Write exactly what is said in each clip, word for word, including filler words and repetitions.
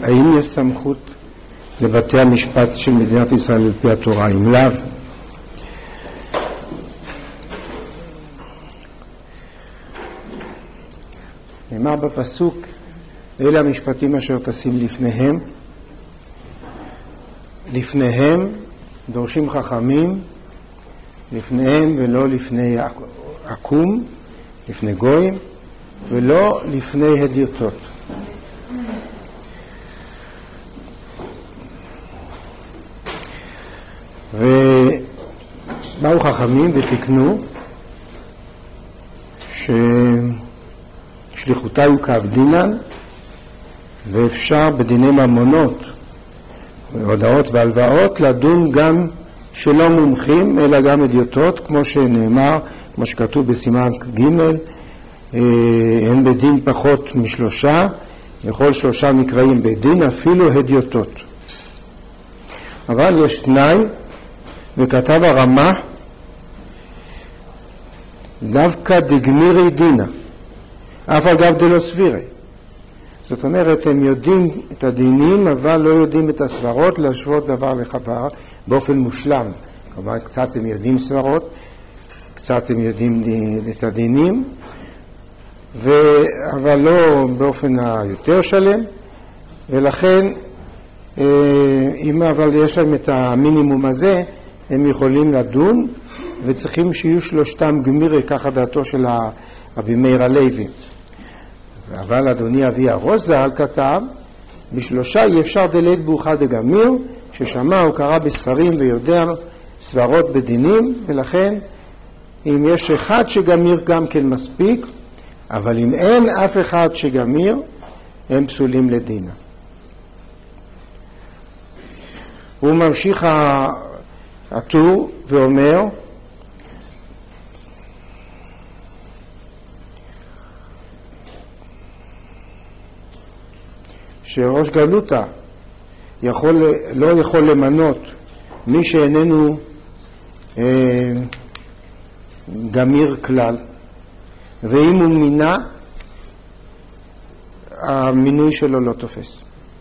האם יש סמכות לבתי המשפט של מדינת ישראל על פי התורה? אם לאו, נאמר בפסוק, אלה המשפטים אשר תשים לפניהם, לפניהם דורשים חכמים, לפניהם ולא לפני עקום, לפני גויים, ולא לפני הדיוטות. ובאו חכמים ותקנו ששליחותה הוא כעבדינן, ואפשר בדיני ממונות והודעות והלוואות לדון גם שלא מומחים אלא גם הדיוטות, כמו שנאמר, כמו שכתוב בסימן ג', אין בדין פחות משלושה, וכל שלושה נקראים בדין, אפילו הדיוטות. אבל יש תנאי, וכתב הרמה, דווקא דגמירי דינה, אף על גב דלא סבירי. זאת אומרת, הם יודעים את הדינים, אבל לא יודעים את הסברות, להשוות דבר לחבר באופן מושלם. כלומר, קצת הם יודעים סברות, קצת הם יודעים את הדינים, ו... אבל לא באופן היותר שלם, ולכן, אם אבל יש להם את המינימום הזה, הם יכולים לדון, וצריכים שיהיו שלושתם גמירי, ככה דעתו של רבי מאיר הלוי. אבל אדוני אבי הראש ז"ל כתב, בשלושה אי אפשר דלית באוחד דגמיר, ששמע הוא קרא בספרים ויודע סברות בדינים, ולכן אם יש אחד שגמיר גם כן מספיק, אבל אם אין אף אחד שגמיר, הם פסולים לדינה. הוא ממשיך הטור ואומר, שראש גלותה יכול, לא יכול למנות מי שאיננו אה, גמיר כלל, ואם הוא מינה, המינוי שלו לא תופס.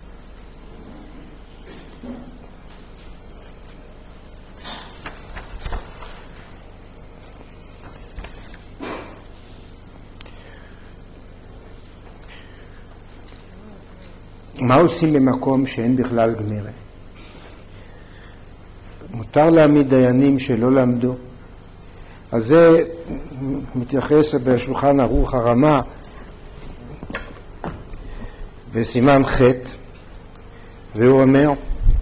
מה עושים במקום שאין בכלל גמירה? מותר להעמיד דיינים שלא למדו. אז זה מתייחס בשולחן ערוך הרמה בסימן ח', והוא אומר,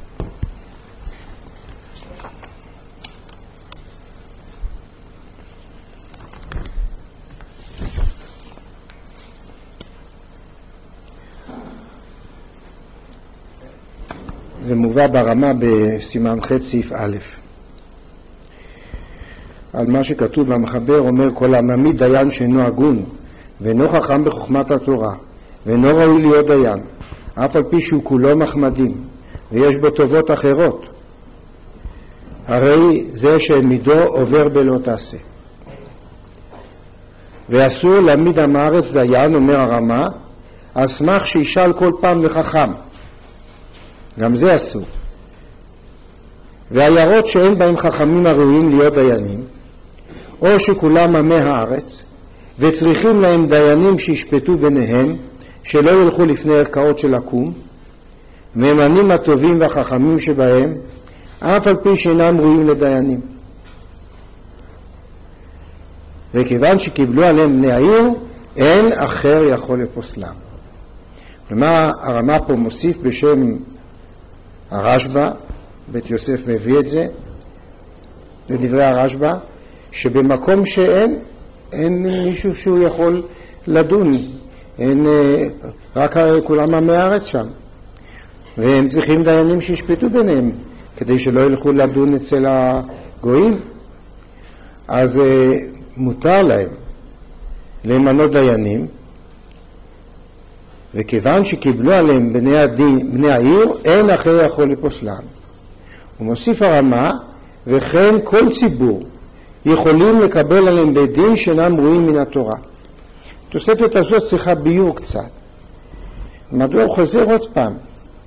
זה מובא ברמה בסימן ח' סעיף א'. על מה שכתוב במחבר אומר, כל המעמיד דיין שאינו הגון ואינו חכם בחוכמת התורה ואינו ראוי להיות דיין, אף על פי שהוא כולו מחמדים ויש בו טובות אחרות, הרי זה שמידו עובר בלא תעשה. ואסור להעמיד עם הארץ דיין, אומר הרמה, אשמח שישאל כל פעם לחכם, גם זה אסור. והעיירות שאין בהם חכמים הראויים להיות דיינים, או שכולם עמי הארץ, וצריכים להם דיינים שישפטו ביניהם, שלא ילכו לפני ערכאות של עקום, ממנים הטובים והחכמים שבהם, אף על פי שאינם ראויים לדיינים. וכיוון שקיבלו עליהם בני העיר, אין אחר יכול לפוסלם. כלומר, הרמה פה מוסיף בשם הרשב"א, בית יוסף מביא את זה, לדברי הרשב"א, שבמקום שאין, אין מישהו שהוא יכול לדון, אין, רק כולם עמי הארץ שם, והם צריכים דיינים שישפטו ביניהם, כדי שלא ילכו לדון אצל הגויים. אז מותר להם למנות דיינים, וכיוון שקיבלו עליהם בני, הדין, בני העיר, אין אחר יכול לפוסלם. הוא מוסיף הרמה, וכן כל ציבור יכולים לקבל עליהם בדין שאינם רואים מן התורה. התוספת הזאת צריכה ביור קצת. מדוע הוא חוזר עוד פעם?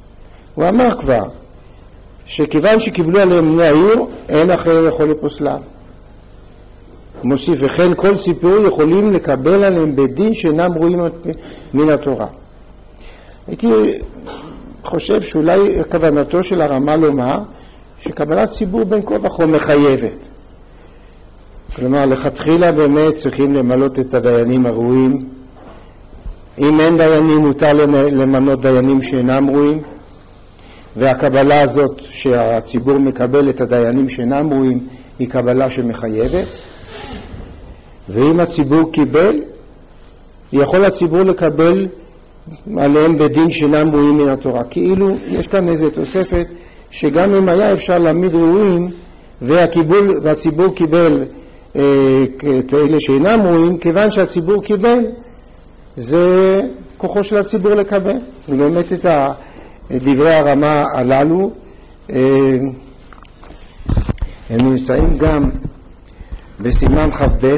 הוא אמר כבר שכיוון שקיבלו עליהם בני העיר, אין אחר יכול לפוסלם. הוא מוסיף, וכן כל סיפור יכולים לקבל עליהם בדין שאינם רואים מן התורה. הייתי חושב שאולי כוונתו של הרמ"א לומר שקבלת ציבור בין כה וכה מחייבת. כלומר, לכתחילה באמת צריכים למלות את הדיינים הראויים. אם אין דיינים, מותר למנות דיינים שאינם ראויים, והקבלה הזאת שהציבור מקבל את הדיינים שאינם ראויים היא קבלה שמחייבת. ואם הציבור קיבל, יכול הציבור לקבל עליהם בדין שאינם ראויים מן התורה. כאילו יש כאן איזו תוספת שגם אם היה אפשר להעמיד ראויים והקיבול, והציבור קיבל אה, את אלה שאינם ראויים, כיוון שהציבור קיבל, זה כוחו של הציבור לקבל. ובאמת את דברי הרמ"א הללו אה, הם נמצאים גם בסימן ח'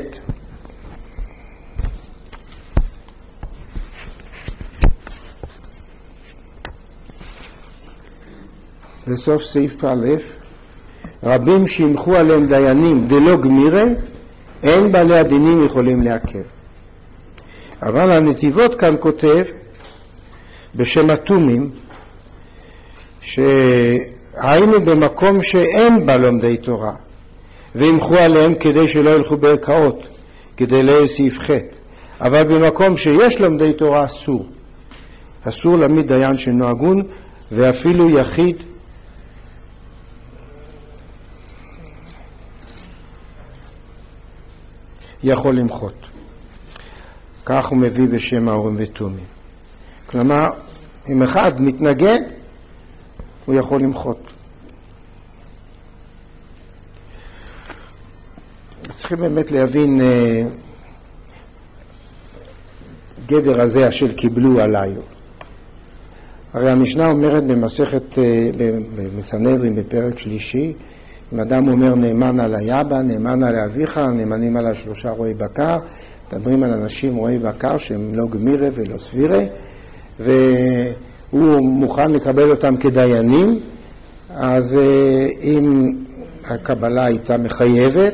בסוף סעיף א', רבים שימחו עליהם דיינים דלא גמירה, אין בעלי הדינים יכולים לעכב. אבל הנתיבות כאן כותב בשם התומים, שהיינו במקום שאין בה לומדי תורה, וימחו עליהם כדי שלא ילכו בערכאות, כדי לא יהיה סעיף ח'. אבל במקום שיש לומדי תורה אסור. אסור להעמיד דיין שאינו הגון, ואפילו יחיד יכול למחות. כך הוא מביא בשם האורים ותומים. כלומר, אם אחד מתנגד, הוא יכול למחות. צריכים באמת להבין אה, גדר הזה אשר קיבלו עליי. הרי המשנה אומרת במסכת, אה, במסנהדרין בפרק שלישי, אם אדם אומר נאמן על היבא, נאמן על אביך, נאמנים על השלושה רועי בקר, מדברים על אנשים רועי בקר שהם לא גמירה ולא סבירה, והוא מוכן לקבל אותם כדיינים, אז אם הקבלה הייתה מחייבת,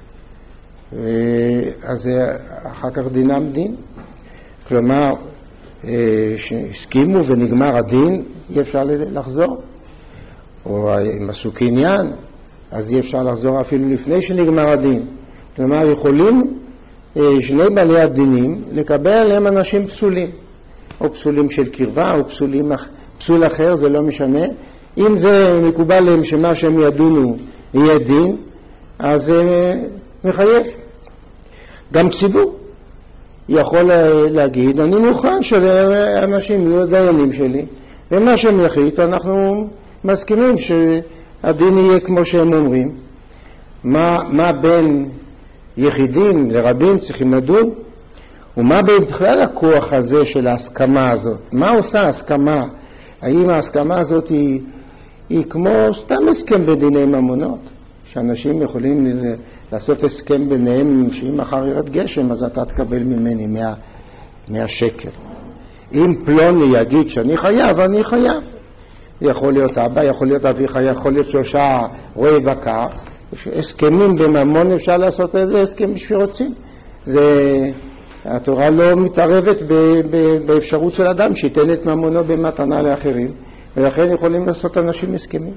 אז אחר כך דינם דין. כלומר, שהסכימו ונגמר הדין, אי אפשר לחזור. או אם עשו קניין, אז אי אפשר לחזור אפילו לפני שנגמר הדין. כלומר, יכולים שני בעלי הדינים לקבל עליהם אנשים פסולים, או פסולים של קרבה, או פסולים, פסול אחר, זה לא משנה. אם זה מקובל להם שמה שהם ידונו יהיה דין, אז זה מחייב. גם ציבור יכול להגיד, אני מוכן שאנשים יהיו דיינים שלי, ומה שהם יחליטו, אנחנו מסכימים שהדין יהיה כמו שהם אומרים. מה, מה בין יחידים לרבים צריכים לדון, ומה בכלל הכוח הזה של ההסכמה הזאת? מה עושה ההסכמה? האם ההסכמה הזאת היא, היא כמו סתם הסכם בדיני ממונות, שאנשים יכולים לעשות הסכם ביניהם שאם מחר ירד גשם אז אתה תקבל ממני מאה, מאה שקל. אם פלוני יגיד שאני חייב, אני חייב. יכול להיות אבא, יכול להיות אביך, יכול להיות שלושה רועי בקר. הסכמים בממון אפשר לעשות איזה הסכם שרוצים. זה, התורה לא מתערבת ב, ב, באפשרות של אדם שייתן את ממונו במתנה לאחרים, ולכן יכולים לעשות אנשים הסכמים.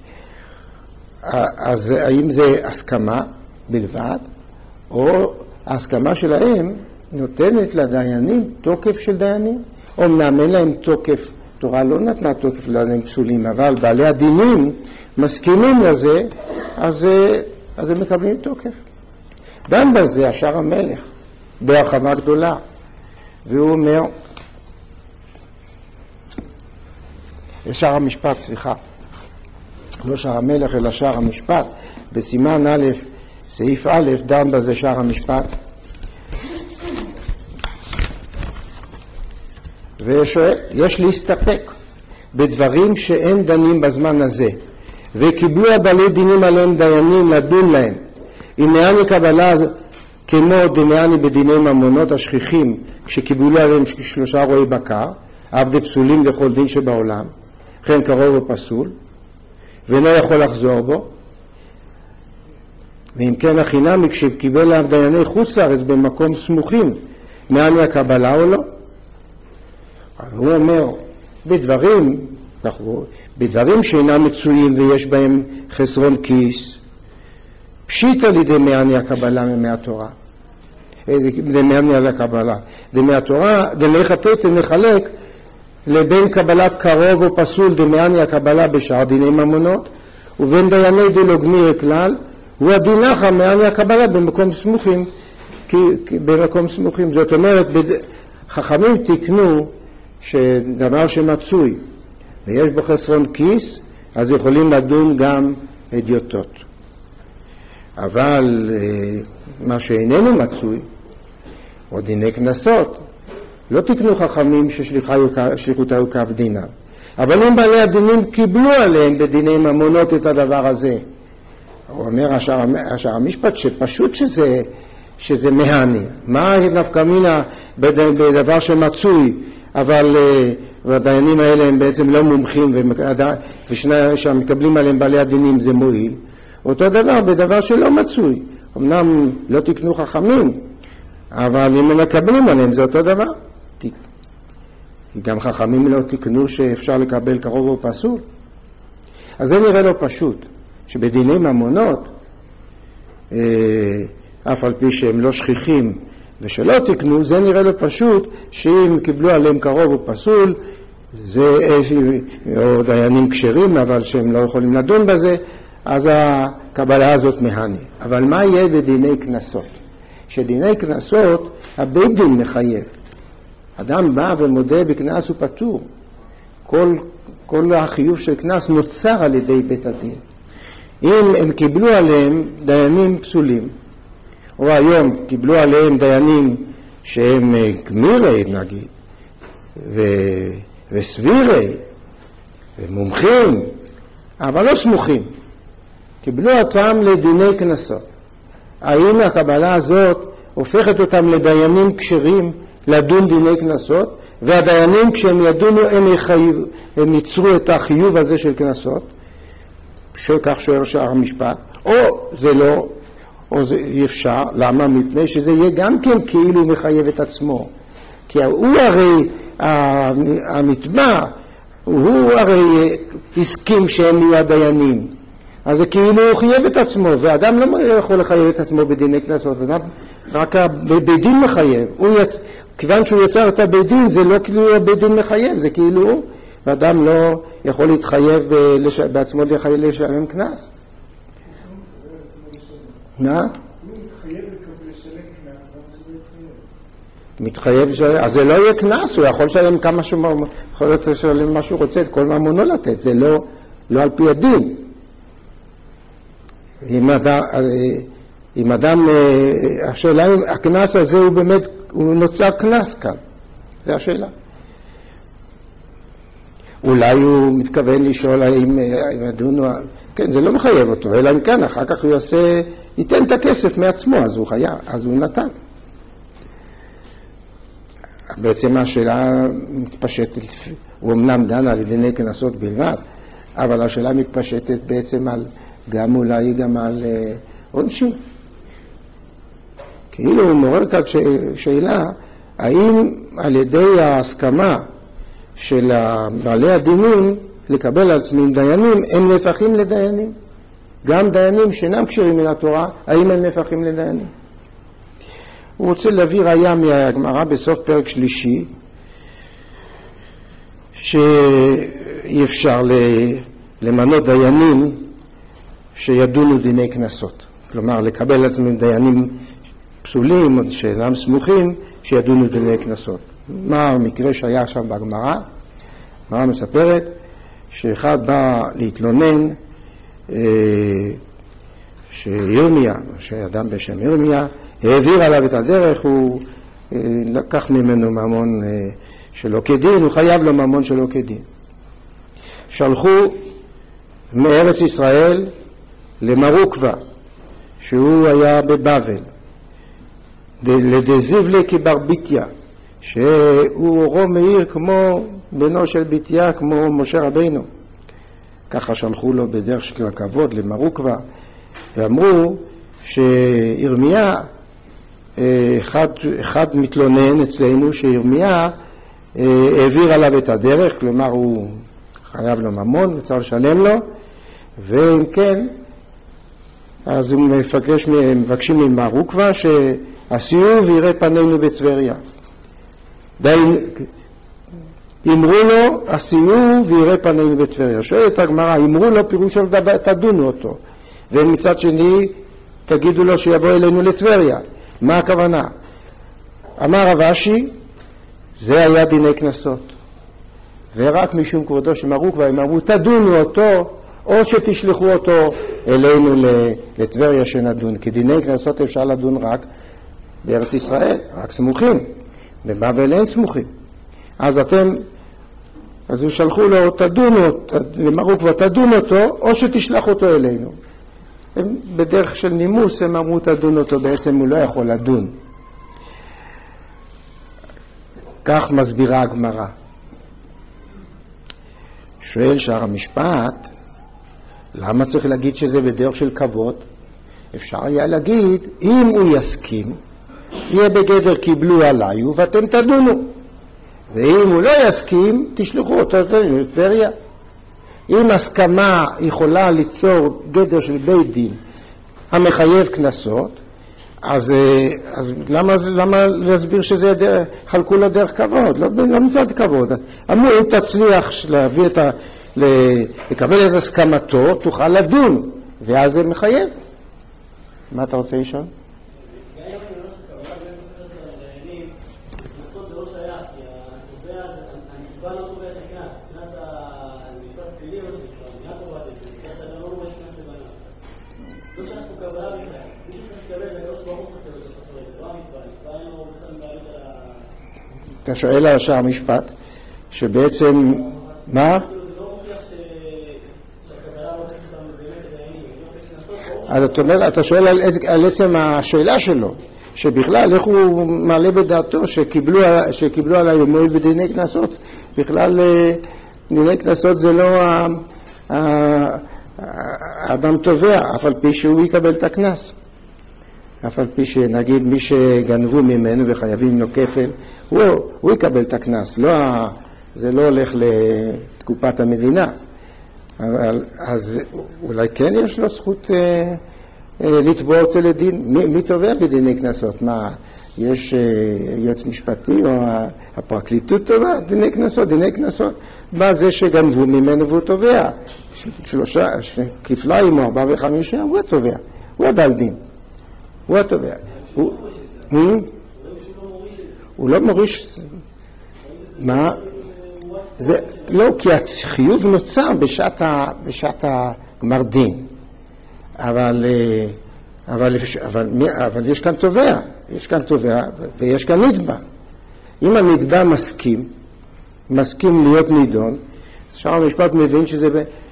אז האם זה הסכמה בלבד, או ההסכמה שלהם נותנת לדיינים תוקף של דיינים? אומנם אין להם תוקף, תורה לא נתנה תוקף לדיינים פסולים, אבל בעלי הדינים מסכימים לזה, אז, אז הם מקבלים תוקף. גם בזה השאר המלך בהרחבה גדולה, והוא אומר, שער המשפט, סליחה, לא שער המלך אלא שער המשפט, בסימן א' סעיף א' דן בזה שער המשפט, ושואל, יש להסתפק בדברים שאין דנים בזמן הזה, וקיבלו הבעלי דינים עליהם דיינים לדין להם, אם נעני קבלה כמו דנעני בדיני ממונות השכיחים, כשקיבלו עליהם שלושה רועי בקר, עבדי פסולים לכל דין שבעולם, וכן קרוב ופסול, ואינו יכול לחזור בו. ואם כן החינמי כשקיבל עליו דייני חוץ לארץ במקום סמוכים, מעני הקבלה או לא? הוא אומר, בדברים, בדברים שאינם מצויים ויש בהם חסרון כיס, פשיט על ידי מעני הקבלה ממי התורה. דמעני הקבלה. דמי התורה, דמי חטאת נחלק לבין קבלת קרוב או פסול דמעני הקבלה בשאר דיני ממונות, ובין דייני דלא גמיר כלל, הוא הדינחה מעני הקבלה במקום סמוכים, כי, כי במקום סמוכים. זאת אומרת, בד... חכמים תקנו שדבר שמצוי ויש בו חסרון כיס, אז יכולים לדון גם אדיוטות. אבל מה שאיננו מצוי, או דיני כנסות, לא תקנו חכמים ששליחותה הוא קו דינה. אבל אם בעלי הדינים קיבלו עליהם בדיני ממונות את הדבר הזה, הוא אומר השאר, השאר המשפט שפשוט שזה, שזה מהני. מה נפקא מינה בדבר שמצוי, אבל הדיינים האלה הם בעצם לא מומחים, ושני שמקבלים עליהם בעלי הדינים זה מועיל. אותו דבר בדבר שלא מצוי. אמנם לא תקנו חכמים, אבל אם הם מקבלים עליהם זה אותו דבר. גם חכמים לא תקנו שאפשר לקבל קרוב או פסול. אז זה נראה לו פשוט, שבדיני ממונות, אה, אף על פי שהם לא שכיחים ושלא תקנו, זה נראה לו פשוט שאם קיבלו עליהם קרוב או פסול, זה או דיינים כשרים, אבל שהם לא יכולים לדון בזה, אז הקבלה הזאת מהני. אבל מה יהיה בדיני כנסות? שדיני כנסות, הבית דין מחייב. אדם בא ומודה בכנס ופטור. כל, כל החיוב של כנס נוצר על ידי בית הדין. אם הם קיבלו עליהם דיינים פסולים, או היום קיבלו עליהם דיינים שהם גמירי נגיד, ו... וסבירי, ומומחים, אבל לא סמוכים, קיבלו אותם לדיני כנסות. האם הקבלה הזאת הופכת אותם לדיינים כשרים לדון דיני כנסות, והדיינים כשהם ידונו הם, יחייב, הם ייצרו את החיוב הזה של כנסות, שכך שואר שאר המשפט, או זה לא, או זה אי אפשר. למה? מפני שזה יהיה גם כן כאילו מחייב את עצמו. כי הוא הרי, הנתבע, הוא הרי הסכים שהם יהיו הדיינים. אז זה כאילו הוא חייב את עצמו, ואדם לא יכול לחייב את עצמו בדיני כנסות, אדם רק בבית דין מחייב. הוא יצ... כיוון שהוא יצר את הבית דין, זה לא כאילו הבית דין מחייב, זה כאילו, ואדם לא יכול להתחייב בלש... בעצמו לשלם כנס. מה? הוא מתחייב לשלם כנס, מתחייב לשלם, אז זה לא יהיה כנס, הוא יכול לשלם כמה שהוא, יכול להיות לשלם מה שהוא רוצה, את כל ממונו לתת, זה לא, לא על פי הדין. אם אדם, אם אדם, השאלה אם הכנס הזה הוא באמת, הוא נוצר כנס כאן, זה השאלה. אולי הוא מתכוון לשאול האם ידונו, כן, זה לא מחייב אותו, אלא אם כן, אחר כך הוא יעשה, ייתן את הכסף מעצמו, אז הוא חייב, אז הוא נתן. בעצם השאלה מתפשטת, הוא אמנם דן על דיני כנסות בלבד, אבל השאלה מתפשטת בעצם על, גם אולי גם על עונשים. כאילו הוא מעורר כאן שאלה, האם על ידי ההסכמה של בעלי הדינים לקבל על עצמם דיינים, הם נהפכים לדיינים? גם דיינים שאינם כשרים מן התורה, האם הם נהפכים לדיינים? הוא רוצה להביא ראיה מהגמרא בסוף פרק שלישי, שאי אפשר למנות דיינים שידונו דיני כנסות. כלומר, לקבל על עצמם דיינים פסולים או שאינם סמוכים שידונו דיני כנסות. מה המקרה שהיה שם בגמרא? הגמרא מספרת שאחד בא להתלונן אה, שירמיה, שאדם בשם ירמיה, העביר עליו את הדרך, הוא אה, לקח ממנו ממון אה, שלא כדין, הוא חייב לו ממון שלא כדין. שלחו מארץ ישראל למרוקווה, שהוא היה בבבל, לדזיבלה כברביתיה, שהוא אורו מאיר כמו בנו של ביתיה, כמו משה רבינו. ככה שלחו לו בדרך של הכבוד למרוקווה, ואמרו שירמיה, אחד, אחד מתלונן אצלנו שירמיה העביר עליו את הדרך, כלומר הוא חייב לו ממון וצריך לשלם לו, ואם כן, אז הוא מפגש, מבקשים ממרוקווה שעשיו ויראה פנינו בטבריה. די, אמרו לו, עשיו ויראה פנינו בטבריה. שואלת הגמרא, אמרו לו פירוש של דבר, תדונו אותו. ומצד שני, תגידו לו שיבוא אלינו לטבריה. מה הכוונה? אמר רב אשי, זה היה דיני כנסות. ורק משום כבודו של מרוקווה, הם אמרו, תדונו אותו, או שתשלחו אותו אלינו לטבריה שנדון. כי דיני כנסות אפשר לדון רק בארץ ישראל, רק סמוכים. בבבל אין סמוכים. אז אתם, אז הוא שלחו לו, תדונו, למרוקווה, תדון אותו, או שתשלח אותו אלינו. הם, בדרך של נימוס הם אמרו תדון אותו, בעצם הוא לא יכול לדון. כך מסבירה הגמרא. שואל שער המשפט, למה צריך להגיד שזה בדרך של כבוד? אפשר היה להגיד, אם הוא יסכים, יהיה בגדר קיבלו עליי ואתם תדונו. ואם הוא לא יסכים, תשלחו אותו לטבריה. אם הסכמה יכולה ליצור גדר של בית דין המחייב כנסות, אז, אז למה, למה להסביר שזה דרך, חלקו לו דרך כבוד? לא, לא מצד כבוד. אמרו, אם תצליח להביא את ה, לקבל את הסכמתו, תוכל לדון, ואז זה מחייב. מה אתה רוצה לשאול? אתה שואל על השאר המשפט, שבעצם, מה? אז אתה אומר, אתה שואל על, על עצם השאלה שלו, שבכלל איך הוא מעלה בדעתו שקיבלו, שקיבלו עליי מועיל בדיני כנסות. בכלל דיני כנסות זה לא האדם תובע, אף על פי שהוא יקבל את הכנס. אף על פי שנגיד מי שגנבו ממנו וחייבים לו כפל, הוא, הוא יקבל את הכנס, לא, זה לא הולך לתקופת המדינה. אבל, אז אולי כן יש לו זכות אה, אה, לתבוע אותו לדין. מי, מי תובע בדיני כנסות? מה, יש אה, יועץ משפטי או הפרקליטות תובע? דיני כנסות, דיני כנסות. מה זה שגנבו ממנו והוא תובע? שלושה, כפליים או ארבעה וחמישה, הוא התובע. הוא הבעל דין. הוא התובע. הוא, הוא, הוא לא מוריש. מה? זה לא, כי החיוב נוצר בשעת, ה, בשעת הגמר דין. אבל, אבל, אבל, אבל יש כאן תובע. יש כאן תובע ויש כאן נתבע. אם הנתבע מסכים, מסכים להיות נידון, שער המשפט מבין שזה,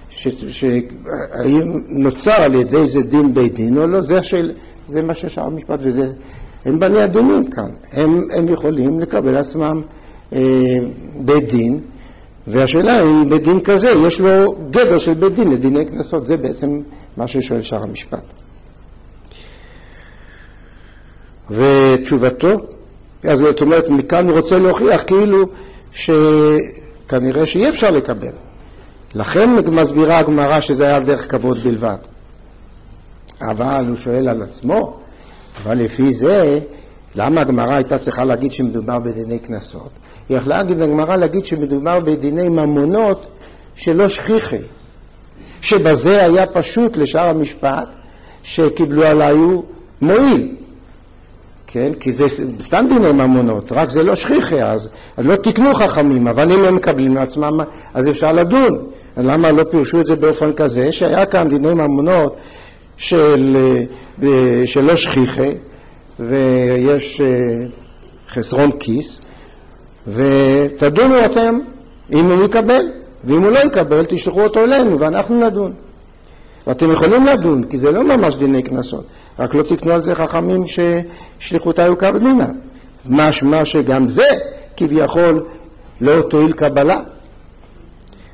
שהאם נוצר על ידי זה דין בית דין או לא, זה, של, זה מה ששער המשפט, וזה, הם בני הדינים כאן. הם, הם יכולים לקבל עצמם אה, בית דין, והשאלה אם בית דין כזה יש לו גדר של בית דין לדיני כנסות. זה בעצם מה ששואל שער המשפט. ותשובתו, אז זאת אומרת, מכאן הוא רוצה להוכיח כאילו שכנראה שאי אפשר לקבל. לכן מסבירה הגמרא שזה היה דרך כבוד בלבד. אבל הוא שואל על עצמו, אבל לפי זה, למה הגמרא הייתה צריכה להגיד שמדובר בדיני כנסות? היא יכלה להגיד הגמרא להגיד שמדובר בדיני ממונות שלא שכיחי, שבזה היה פשוט לשאר המשפט שקיבלו עליי מועיל. כן? כי זה סתם דיני ממונות, רק זה לא שכיחי, אז, אז לא תקנו חכמים, אבל אם הם מקבלים לעצמם, אז אפשר לדון. למה לא פירשו את זה באופן כזה, שהיה כאן דיני ממונות של, שלא שכיחי, ויש חסרון כיס, ותדונו אתם אם הוא יקבל, ואם הוא לא יקבל תשלחו אותו אלינו ואנחנו נדון. ואתם יכולים לדון, כי זה לא ממש דיני כנסות, רק לא תקנו על זה חכמים ששליחותה יוקר בדינה. משמע שגם זה כביכול לא תועיל קבלה.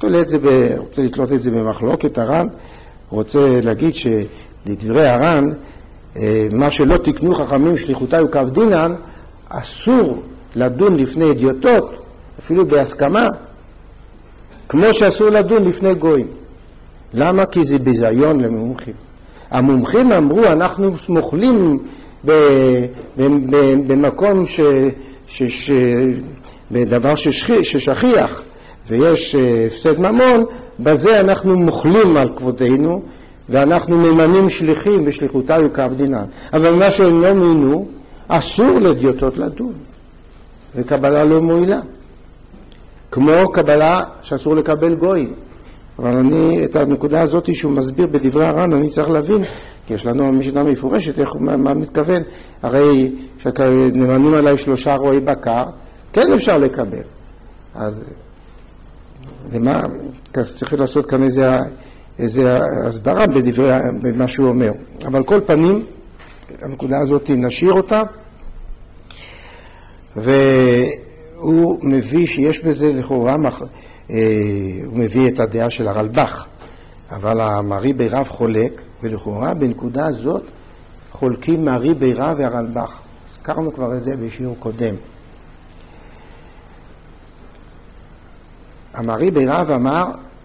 תולה את זה, ב... רוצה לתלות את זה במחלוקת הר"ן, רוצה להגיד שלדברי הר"ן, מה שלא תקנו חכמים שליחותי וקו דינן, אסור לדון לפני אדיוטות, אפילו בהסכמה, כמו שאסור לדון לפני גויים. למה? כי זה ביזיון למומחים. המומחים אמרו, אנחנו מוכלים ב, ב, ב, במקום ש, ש, ש, בדבר ששכיח, ששכיח ויש הפסד ממון, בזה אנחנו מוכלים על כבודנו, ואנחנו ממנים שליחים בשליחותי וקו דינן. אבל מה שהם לא מינו, אסור לדיוטות לדון, וקבלה לא מועילה. כמו קבלה שאסור לקבל גויים. אבל אני, את הנקודה הזאת שהוא מסביר בדברי הר"ן, אני צריך להבין, כי יש לנו משנה מפורשת, איך, מה, מה מתכוון. הרי שנמנים עליי שלושה רועי בקר, כן אפשר לקבל. אז למה, צריך לעשות כאן איזה, איזה הסברה בדברי, במה שהוא אומר. אבל כל פנים, הנקודה הזאת נשאיר אותה, והוא מביא שיש בזה לכאורה, הוא מביא את הדעה של הרלב"ח, אבל המרי בירב חולק, ולכאורה בנקודה הזאת חולקים מרי בירב והרלב"ח. הזכרנו כבר את זה בשיעור קודם. המרי בירב אמר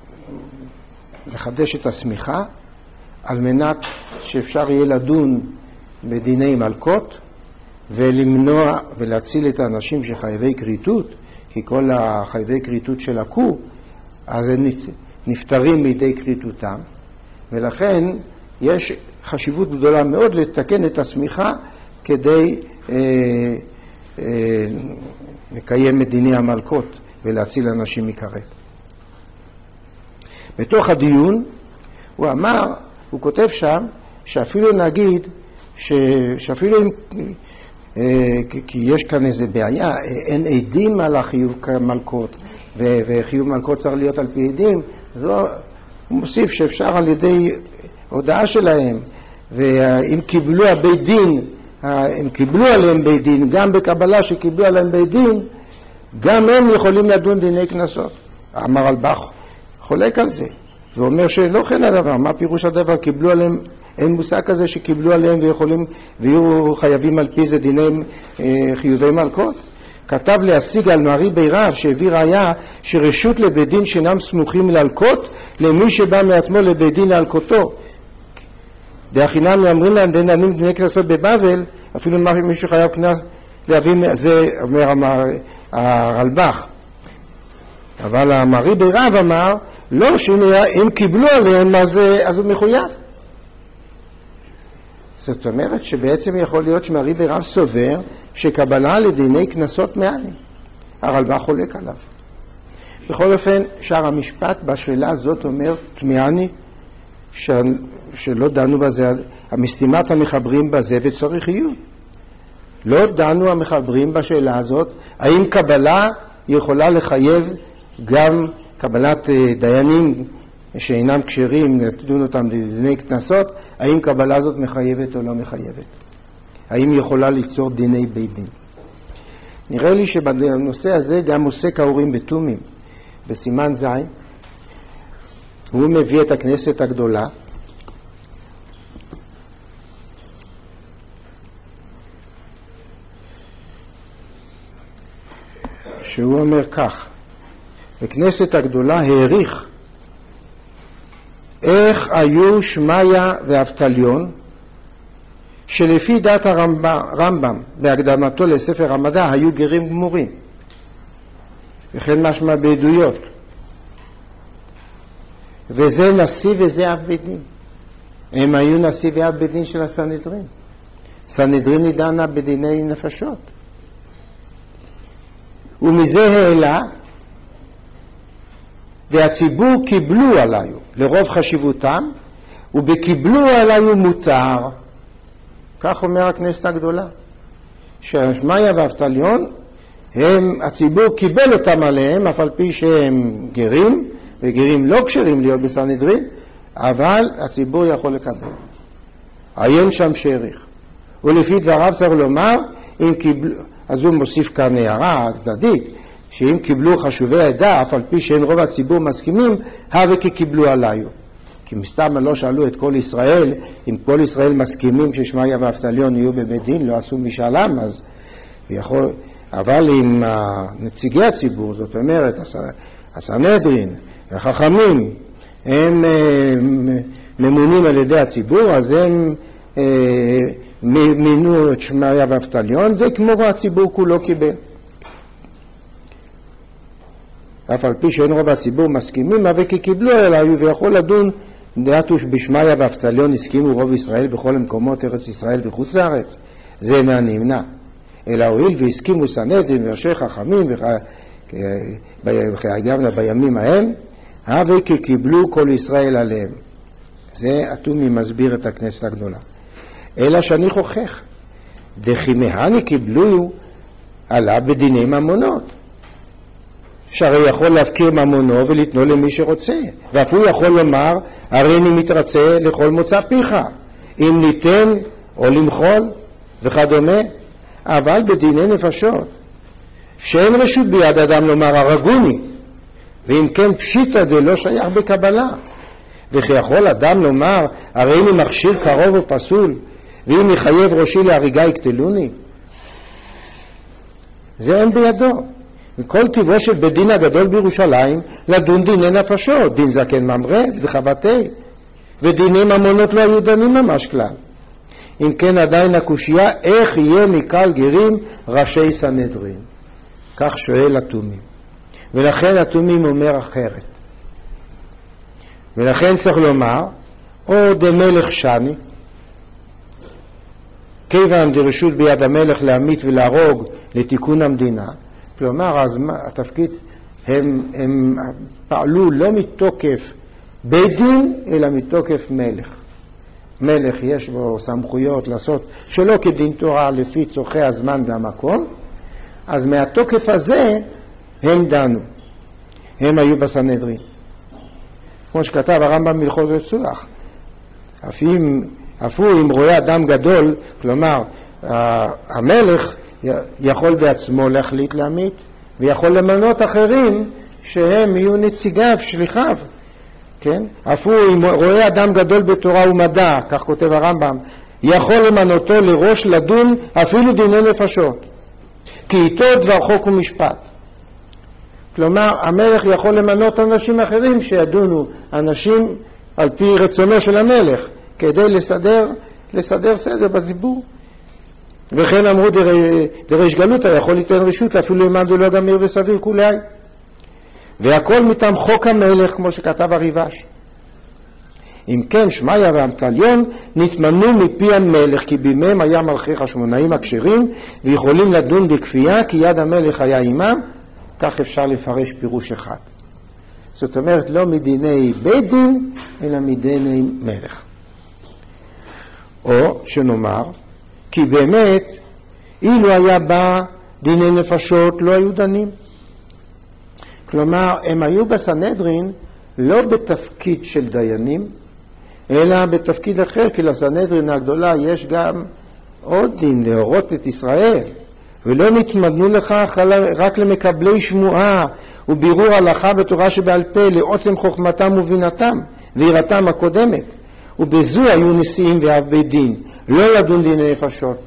לחדש את הסמיכה על מנת שאפשר יהיה לדון בדיני מלכות ולמנוע ולהציל את האנשים שחייבי כריתות, כי כל החייבי כריתות של הכו, אז הם נפטרים מידי כריתותם, ולכן יש חשיבות גדולה מאוד לתקן את הסמיכה כדי אה, אה, לקיים את דיני המלכות ולהציל אנשים מכרת. בתוך הדיון הוא אמר, הוא כותב שם, שאפילו נגיד, ש, שאפילו אם, אה, כי יש כאן איזה בעיה, אין עדים על החיוב מלכות, ו, וחיוב מלכות צריך להיות על פי עדים, אז הוא מוסיף שאפשר על ידי הודעה שלהם, ואם קיבלו הבית דין, הם קיבלו עליהם בית דין, גם בקבלה שקיבלו עליהם בית דין, גם הם יכולים לדון דיני כנסות. אמר רלב"ח חולק על זה, ואומר שלא כן הדבר. מה פירוש הדבר? קיבלו עליהם, אין מושג כזה שקיבלו עליהם ויכולים, ויהיו חייבים על פי זה דיני אה, חיובי מלכות. כתב להשיג על מרי בירב שהביא ראיה שרשות לבית דין שאינם סמוכים להלקות למי שבא מעצמו לבית דין להלקותו. דהכינן מאמרים להם דננים דיני כנסות בבבל, אפילו מישהו חייב כנס להביא, זה אומר הרלב"ח. אבל המרי בירב אמר לא, שאם קיבלו עליהם אז, אז הוא מחויב. זאת אומרת שבעצם יכול להיות שמרי בירב סובר שקבלה לדיני כנסות מעלים. הרלב"ח חולק עליו. בכל אופן, שאר המשפט בשאלה הזאת אומר תמיעני של, שלא דנו בזה, המסתימת המחברים בזה וצריכיות. לא דנו המחברים בשאלה הזאת, האם קבלה יכולה לחייב גם קבלת דיינים שאינם כשרים לדון אותם לדיני כנסות, האם קבלה הזאת מחייבת או לא מחייבת? האם היא יכולה ליצור דיני בית דין? נראה לי שבנושא הזה גם עוסק האורים בתומים. בסימן זין, הוא מביא את הכנסת הגדולה, שהוא אומר כך, בכנסת הגדולה העריך איך היו שמיה ואבטליון, שלפי דת הרמב"ם בהקדמתו לספר המדע היו גרים גמורים, וכן משמע בעדויות, וזה נשיא וזה אב בית דין. הם היו נשיא ואב בית דין של הסנהדרין. סנהדרין היא דנה בדיני נפשות, ומזה העלה והציבור קיבלו עליו לרוב חשיבותם, ובקיבלו עליו מותר. כך אומר הכנסת הגדולה, שהשמיה ואבטליון הם, הציבור קיבל אותם עליהם, אף על פי שהם גרים, וגרים לא כשרים להיות בסנהדרין, אבל הציבור יכול לקבל. עיין שם שעריך. ולפי דבריו צריך לומר, אם קיבלו, אז הוא מוסיף כאן הערה צדדית, שאם קיבלו חשובי העדה, אף על פי שאין רוב הציבור מסכימים, הווה כי קיבלו עליו. כי מסתם לא שאלו את כל ישראל, אם כל ישראל מסכימים ששמעיה ואבטליון יהיו בבית דין, לא עשו משאל עם, אז יכול, אבל אם נציגי הציבור, זאת אומרת, הסנהדרין, החכמים, הם ממונים על ידי הציבור, אז הם מינו את שמעיה ואבטליון, זה כמו הציבור כולו קיבל. אף על פי שאין רוב הציבור מסכימים, אבל כי קיבלו אליו ויכול לדון דעתו שבשמעיה ואבטליון הסכימו רוב ישראל בכל המקומות ארץ ישראל וחוץ לארץ, זה מהנמנע. אלא הואיל והסכימו סנהדרין וראשי חכמים וכאגבנה בימים ההם, הווה כי קיבלו כל ישראל עליהם. זה התומי מסביר את הכנסת הגדולה. אלא שאני חוכך, דכי מהני קיבלו עלה בדיני ממונות. שהרי יכול להפקיר ממונו ולתנו למי שרוצה, ואף הוא יכול לומר, הרי אני מתרצה לכל מוצא פיך, אם ניתן או למחול וכדומה. אבל בדיני נפשות, שאין רשות ביד אדם לומר הרגוני, ואם כן פשיטה דלא שייך בקבלה. וכי יכול אדם לומר, הרי אני מכשיר קרוב ופסול, ואם יחייב ראשי להריגה יקטלוני. זה אין בידו. וכל טבעו של בית דין הגדול בירושלים לדון דיני נפשות, דין זקן ממרא וחבטי, ודיני ממונות לא היו דנים ממש כלל. אם כן עדיין הקושיה, איך יהיה מקל גרים ראשי סנהדרין? כך שואל התומים. ולכן התומים אומר אחרת. ולכן צריך לומר, או דמלך שני, כיוון דרשות ביד המלך להמית ולהרוג לתיקון המדינה. כלומר, אז התפקיד, הם, הם פעלו לא מתוקף בית דין, אלא מתוקף מלך. מלך יש בו סמכויות לעשות שלא כדין תורה לפי צורכי הזמן והמקום, אז מהתוקף הזה הם דנו. הם היו בסנהדרין. כמו שכתב הרמב"ם בהלכות רצוח. אף הוא אם רואה אדם גדול, כלומר, המלך יכול בעצמו להחליט להמית, ויכול למנות אחרים שהם יהיו נציגיו, שליחיו. כן? אף הוא אם רואה אדם גדול בתורה ומדע, כך כותב הרמב"ם, יכול למנותו לראש לדון אפילו דיני נפשות. כי איתו דבר חוק ומשפט. כלומר, המלך יכול למנות אנשים אחרים שידונו, אנשים על פי רצונו של המלך, כדי לסדר, לסדר סדר בציבור. וכן אמרו דריש גלותא יכול ליתן רשות אפילו אם עמדו לו גם מהיר וסביר כולי. והכל מטעם חוק המלך, כמו שכתב הריבש. אם כן, שמעיה ואבטליון נתמנו מפי המלך, כי בימיהם היה מלכי חשמונאים הכשרים, ויכולים לדון בכפייה, כי יד המלך היה עימם. כך אפשר לפרש פירוש אחד. זאת אומרת, לא מדיני בית דין, אלא מדיני מלך. או שנאמר, כי באמת, אילו היה בא דיני נפשות, לא היו דנים. כלומר, הם היו בסנהדרין לא בתפקיד של דיינים, אלא בתפקיד אחר, כי לסנהדרין הגדולה יש גם עוד דין, להורות את ישראל, ולא נתמדנו לכך רק למקבלי שמועה ובירור הלכה בתורה שבעל פה, לעוצם חוכמתם ובינתם ויראתם הקודמת. ובזו היו נשיאים ואב בית דין, לא לדון דיני נפשות.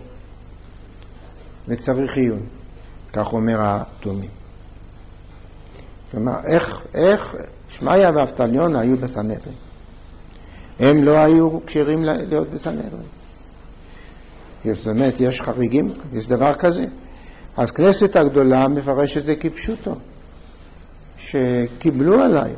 וצריך עיון, כך אומר התומים. כלומר, איך, איך שמעיה ואבטליון היו בסנהדרין? הם לא היו כשרים להיות בסנהדרין. זאת אומרת, יש חריגים, יש דבר כזה. אז כנסת הגדולה מפרש את זה כפשוטו, שקיבלו עליי.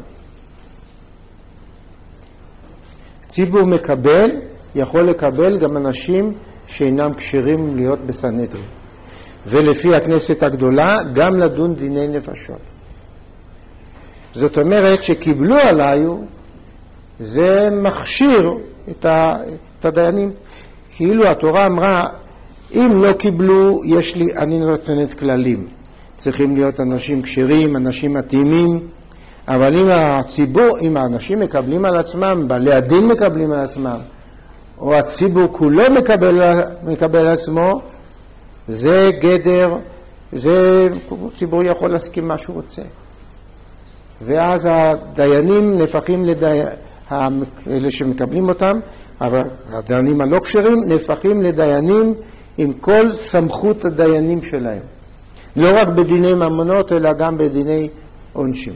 ציבור מקבל, יכול לקבל גם אנשים שאינם כשרים להיות בסנהדרין. ולפי הכנסת הגדולה, גם לדון דיני נפשות. זאת אומרת שקיבלו עליי, זה מכשיר את, ה, את הדיינים. כאילו התורה אמרה, אם לא קיבלו, יש לי, אני נותנת כללים. צריכים להיות אנשים כשרים, אנשים מתאימים, אבל אם הציבור, אם האנשים מקבלים על עצמם, בעלי הדין מקבלים על עצמם, או הציבור כולו מקבל, מקבל על עצמו, זה גדר זה ציבור יכול להסכים מה שהוא רוצה. ואז הדיינים נהפכים לדיינים, אלה שמקבלים אותם, אבל הדיינים הלא כשרים נהפכים לדיינים עם כל סמכות הדיינים שלהם. לא רק בדיני ממונות, אלא גם בדיני עונשים.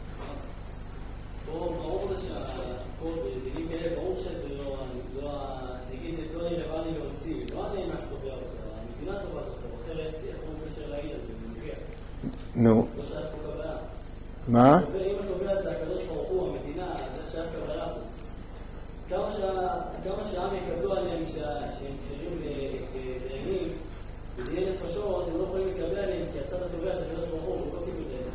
נו. מה? אם התובע זה הקדוש ברוך הוא, המדינה, זה שייך קבלה פה. כמה שהעם יקבלו עליהם שהם כשרים לדיינים, בדיני נפשות, הם לא יכולים לקבל עליהם, כי הצד התובע של הקדוש ברוך הוא, הוא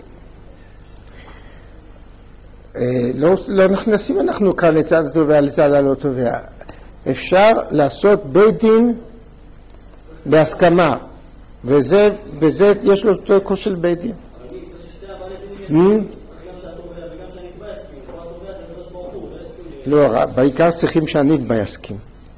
לא קיבל דיינים. לא נכנסים אנחנו כאן לצד התובע, לצד הלא תובע. אפשר לעשות בית דין בהסכמה, וזה, בזה יש לו תוקף של בית דין. אבל מי צריך ששתי הבעלי דינים יסכים? צריך גם שהתובע וגם שהנתבע יסכים. כל התובע זה הקדוש ברוך הוא, לא יסכים. לא, בעיקר צריכים שהנתבע יסכים.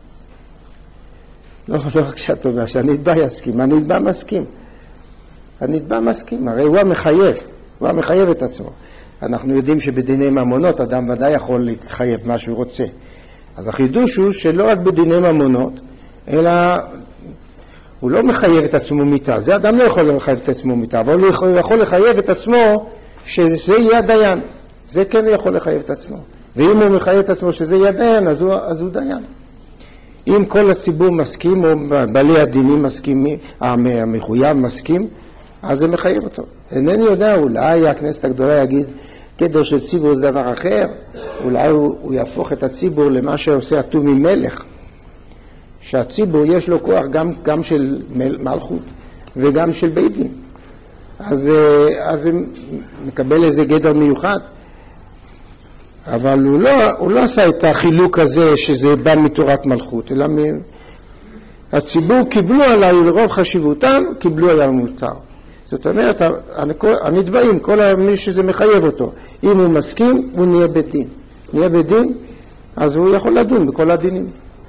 לא, לא רק שהתובע, שהנתבע יסכים. הנתבע מסכים. הנתבע מסכים, הרי הוא המחייב. הוא המחייב את עצמו. אנחנו יודעים שבדיני ממונות אדם ודאי יכול להתחייב מה שהוא רוצה. אז החידוש הוא שלא רק בדיני ממונות, אלא הוא לא מחייב את עצמו מיתה. זה אדם לא יכול לחייב את עצמו מיתה, אבל הוא יכול, יכול לחייב את עצמו שזה יהיה הדיין. זה כן יכול לחייב את עצמו. ואם הוא מחייב את עצמו שזה יהיה הדיין, אז הוא, אז הוא דיין. אם כל הציבור מסכים, או בעלי הדינים מסכימים, המחויב מסכים, אז זה מחייב אותו. אינני יודע, אולי הכנסת הגדולה יגיד, גדר של ציבור זה דבר אחר, אולי הוא, הוא יהפוך את הציבור למה שעושה התומי מלך. שהציבור יש לו כוח גם, גם של מלכות וגם של בית דין. אז, אז זה מקבל איזה גדר מיוחד. אבל הוא לא, הוא לא עשה את החילוק הזה שזה בא מתורת מלכות, אלא הציבור קיבלו עליי לרוב חשיבותם, קיבלו עליי מותר. זאת אומרת, הנתבעים, כל מי שזה מחייב אותו, אם הוא מסכים, הוא נהיה בית דין. נהיה בית דין, אז הוא יכול לדון בכל הדינים.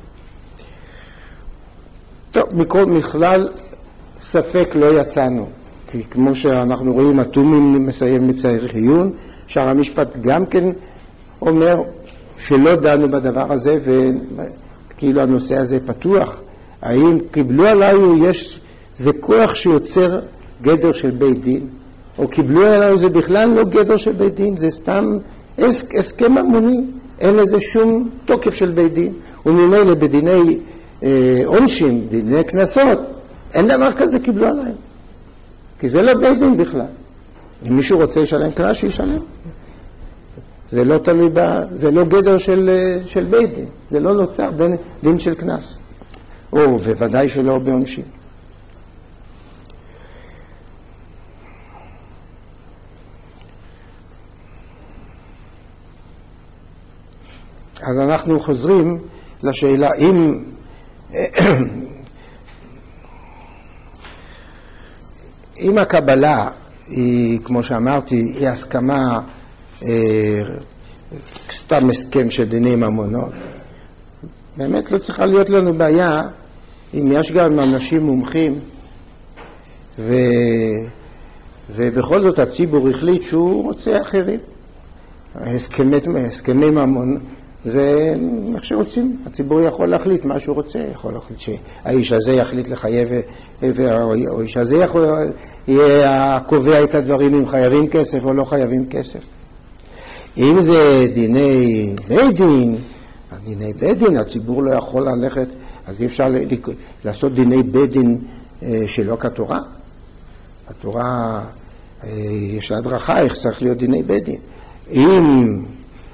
טוב, מכל מכלל ספק לא יצאנו, כי כמו שאנחנו רואים, התומים מסיים מצייר עיון, שאר המשפט גם כן אומר שלא דנו בדבר הזה, וכאילו הנושא הזה פתוח. האם קיבלו עליי, יש, זה כוח שיוצר גדר של בית דין, או קיבלו עליי, זה בכלל לא גדר של בית דין, זה סתם הסכם המוני, אין לזה שום תוקף של בית דין, וממילא בדיני עונשים, דיני כנסות, אין דבר כזה קיבלו עליהם. כי זה לא בית דין בכלל. אם מישהו רוצה לשלם כנס, שישלם. זה לא תלוי בה, זה לא גדר של, של בית דין. זה לא נוצר דין, דין של כנס. או, ובוודאי שלא בעונשים. אז אנחנו חוזרים לשאלה, אם אם הקבלה היא, כמו שאמרתי, היא הסכמה, אה, סתם הסכם של דיני ממונות, באמת לא צריכה להיות לנו בעיה אם יש גם אנשים מומחים ו... ובכל זאת הציבור החליט שהוא רוצה אחרים. הסכמי, הסכמי ממון זה איך שרוצים, הציבור יכול להחליט מה שהוא רוצה, יכול להחליט שהאיש הזה יחליט לחייב, או האיש הזה יכול, יהיה הקובע את הדברים אם חייבים כסף או לא חייבים כסף. אם זה דיני בית דין, דיני בית דין, הציבור לא יכול ללכת, אז אי אפשר לעשות דיני בית דין שלא כתורה. התורה, יש הדרכה איך צריך להיות דיני בית דין. אם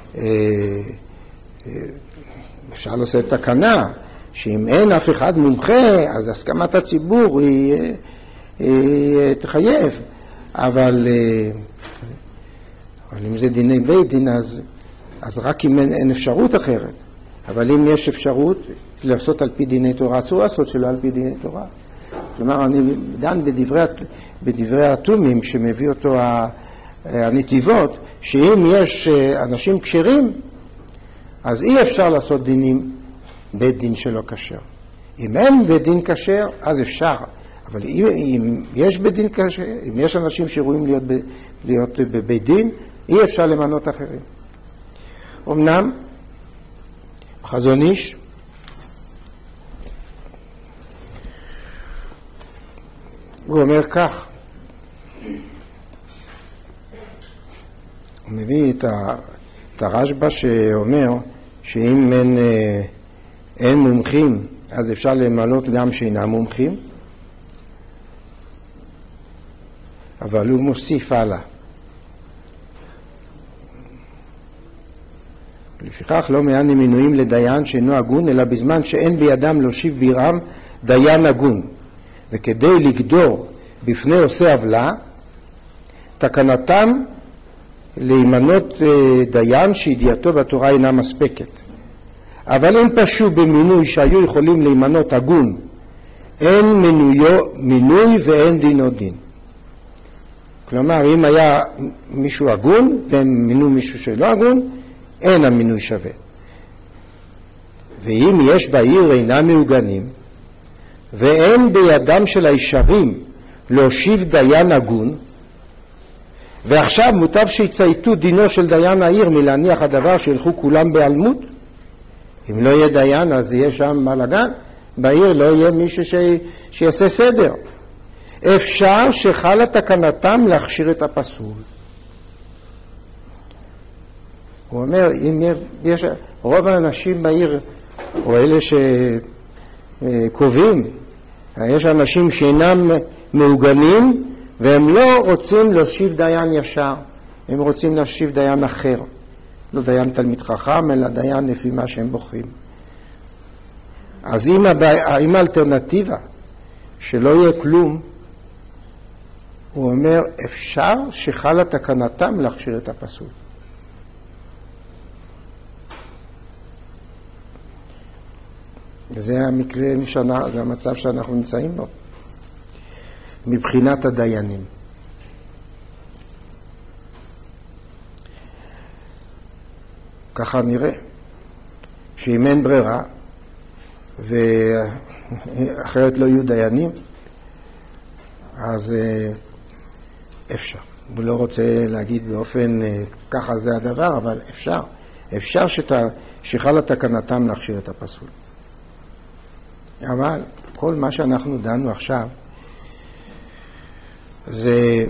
אפשר לעשות תקנה שאם אין אף אחד מומחה, אז הסכמת הציבור היא, היא תחייב. אבל, אבל אם זה דיני בית דין, אז, אז רק אם אין, אין אפשרות אחרת. אבל אם יש אפשרות לעשות על פי דיני תורה, אסור לעשות שלא על פי דיני תורה. כלומר, אני דן בדברי, בדברי התומים שמביא אותו הנתיבות, שאם יש אנשים כשרים, אז אי אפשר לעשות דינים בית דין שלא כשר. אם אין בית דין כשר, אז אפשר. אבל אם, אם יש בדין קשה, אם יש אנשים שראויים להיות, ב, להיות בבית דין, אי אפשר למנות אחרים. אמנם, חזון איש, הוא אומר כך, הוא מביא את, ה, את הרשב"א שאומר שאם אין, אין מומחים, אז אפשר למנות גם שאינם מומחים, אבל הוא מוסיף הלאה. לפיכך לא מעט מינויים לדיין שאינו הגון, אלא בזמן שאין בידם להושיב בירם דיין הגון. וכדי לגדור בפני עושה עוולה, תקנתם להימנות דיין שידיעתו בתורה אינה מספקת. אבל אם פשעו במינוי שהיו יכולים להימנות הגון, אין מינויו, מינוי ואין דינו דין. כלומר, אם היה מישהו הגון והם מינו מישהו שלא הגון, אין המינוי שווה. ואם יש בעיר אינם מעוגנים, ואין בידם של הישרים להושיב דיין הגון, ועכשיו מוטב שיצייתו דינו של דיין העיר מלהניח הדבר שילכו כולם בהיעלמות. אם לא יהיה דיין אז יהיה שם בלגן, בעיר לא יהיה מישהו ש... שיעשה סדר. אפשר שחלה תקנתם להכשיר את הפסול. הוא אומר, אם יש רוב האנשים בעיר, או אלה שקובעים, יש אנשים שאינם מעוגנים, והם לא רוצים להושיב דיין ישר, הם רוצים להושיב דיין אחר. לא דיין תלמיד חכם, אלא דיין לפי מה שהם בוחרים. אז אם, הבא, אם האלטרנטיבה שלא יהיה כלום, הוא אומר, אפשר שחלה תקנתם להכשיר את הפסול. זה המקרה, שנה, זה המצב שאנחנו נמצאים בו. מבחינת הדיינים. ככה נראה, שאם אין ברירה, ואחרת לא יהיו דיינים, אז אפשר. הוא לא רוצה להגיד באופן, ככה זה הדבר, אבל אפשר. אפשר שחלה תקנתם להכשיר את הפסול. אבל כל מה שאנחנו דנו עכשיו, זה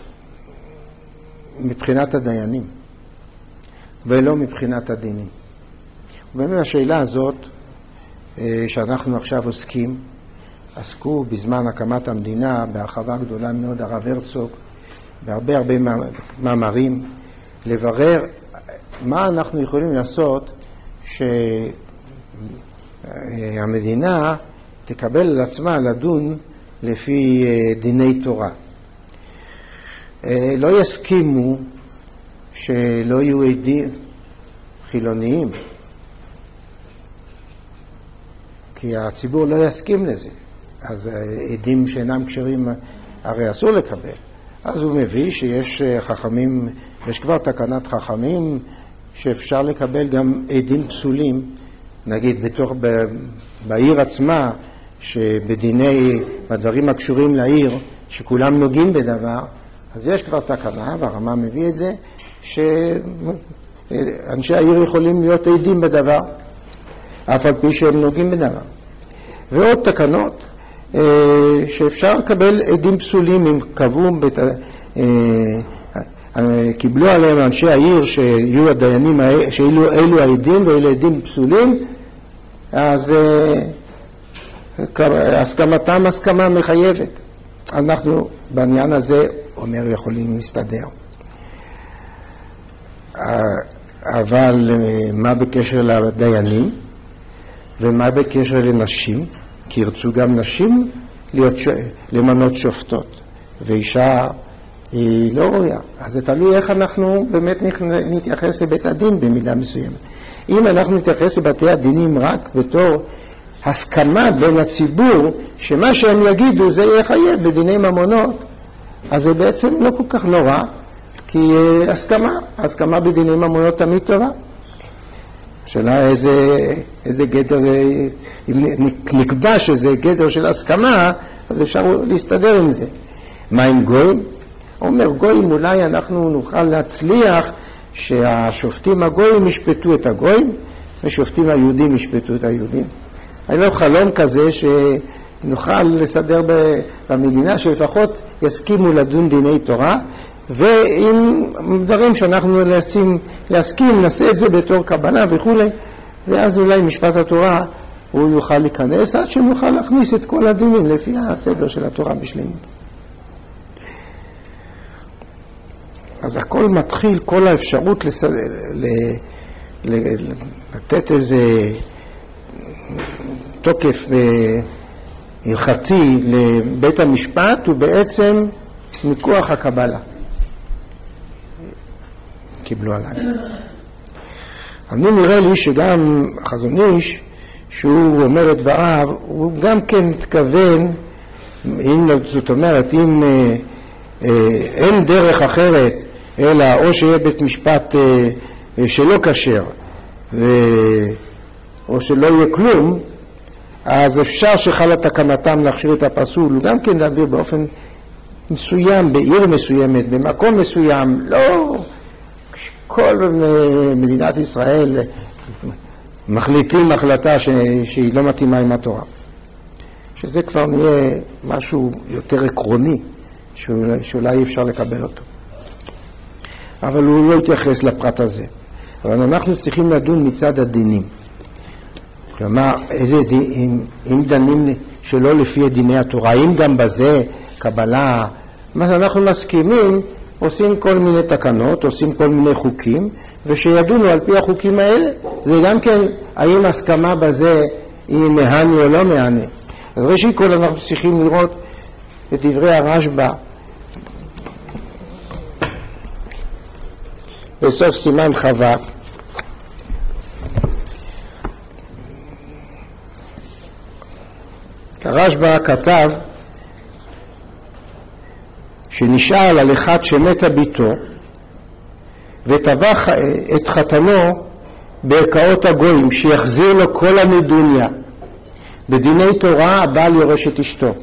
מבחינת הדיינים, ולא מבחינת הדינים. ובאמת השאלה הזאת, שאנחנו עכשיו עוסקים, עסקו בזמן הקמת המדינה, בהרחבה גדולה מאוד, הרב הרצוג, בהרבה הרבה מאמרים, לברר מה אנחנו יכולים לעשות שהמדינה תקבל על עצמה לדון לפי דיני תורה. לא יסכימו שלא יהיו עדים חילוניים, כי הציבור לא יסכים לזה. אז עדים שאינם כשרים הרי אסור לקבל. אז הוא מביא שיש חכמים, יש כבר תקנת חכמים שאפשר לקבל גם עדים פסולים, נגיד בתוך, ב, בעיר עצמה, שבדיני, בדברים הקשורים לעיר, שכולם נוגעים בדבר, אז יש כבר תקנה, והרמה מביא את זה, שאנשי העיר יכולים להיות עדים בדבר, אף על פי שהם נוגעים בדבר. ועוד תקנות, שאפשר לקבל עדים פסולים, אם קבעו, בת... קיבלו עליהם אנשי העיר שיהיו הדיינים, שאלו אלו העדים ואלו עדים פסולים, אז הסכמתם הסכמה מחייבת. אנחנו בעניין הזה, אומר, יכולים להסתדר. אבל מה בקשר לדיינים ומה בקשר לנשים? כי ירצו גם נשים להיות ש... למנות שופטות, ואישה היא לא רואה. אז זה תלוי איך אנחנו באמת נתייחס לבית הדין במידה מסוימת. אם אנחנו נתייחס לבתי הדינים רק בתור הסכמה בין הציבור, שמה שהם יגידו זה יחייב בדיני ממונות, אז זה בעצם לא כל כך נורא, כי הסכמה, הסכמה בדיני ממונות תמיד טובה. השאלה איזה, איזה גדר זה, אם נקבע שזה גדר של הסכמה, אז אפשר להסתדר עם זה. מה עם גויים? הוא אומר, גויים אולי אנחנו נוכל להצליח שהשופטים הגויים ישפטו את הגויים, ושופטים היהודים ישפטו את היהודים. היה לו חלום כזה שנוכל לסדר במדינה שלפחות יסכימו לדון דיני תורה, ועם דברים שאנחנו נאלצים להסכים, נעשה את זה בתור קבלה וכו', ואז אולי משפט התורה הוא יוכל להיכנס עד שנוכל להכניס את כל הדינים לפי הסדר של התורה בשלמות. אז הכל מתחיל, כל האפשרות לס... ל... ל... לתת איזה תוקף הלכתי לבית המשפט הוא בעצם מכוח הקבלה. קיבלו עליי. אני נראה לי שגם החזון איש, שהוא אומר את דבריו, הוא גם כן מתכוון, אם, זאת אומרת, אם אה, אה, אין דרך אחרת, אלא או שיהיה בית משפט אה, אה, שלא כשר, ו... או שלא יהיה כלום, אז אפשר שחלה תקנתם להכשיר את הפסול, וגם כן להעביר באופן מסוים, בעיר מסוימת, במקום מסוים, לא כל מדינת ישראל מחליטים החלטה ש... שהיא לא מתאימה עם התורה. שזה כבר נהיה משהו יותר עקרוני, שאולי, שאולי אפשר לקבל אותו. אבל הוא לא יתייחס לפרט הזה. אבל אנחנו צריכים לדון מצד הדינים. כלומר, איזה דין, אם דנים שלא לפי דיני התורה, אם גם בזה קבלה, מה שאנחנו מסכימים, עושים כל מיני תקנות, עושים כל מיני חוקים, ושידונו על פי החוקים האלה, זה גם כן, האם הסכמה בזה היא מהני או לא מהני. אז ראשית כל אנחנו צריכים לראות את דברי הרשב"א, בסוף סימן חווה, הרשב"א כתב שנשאל על אחד שמתה ביתו וטבח את חתנו בערכאות הגויים שיחזיר לו כל הנדוניה. בדיני תורה הבעל יורש את אשתו.